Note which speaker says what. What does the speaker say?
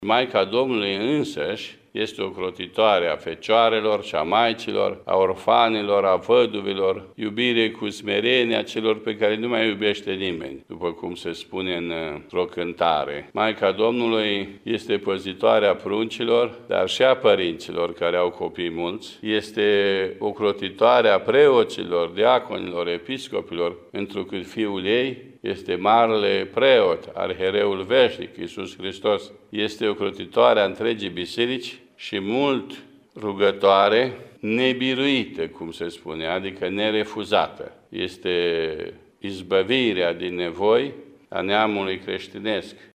Speaker 1: Maica Domnului însăși este ocrotitoare a fecioarelor și a maicilor, a orfanilor, a văduvilor, iubire cu smerenie a celor pe care nu mai iubește nimeni, după cum se spune într-o cântare. Maica Domnului este păzitoarea pruncilor, dar și a părinților care au copii mulți, este ocrotitoarea preoților, diaconilor, episcopilor, întrucât Fiul ei este marele preot, arhiereul veșnic, Iisus Hristos. Este ocrotitoarea întregii biserici și mult rugătoare, nebiruită, cum se spune, adică nerefuzată. Este izbăvirea din nevoi a neamului creștinesc.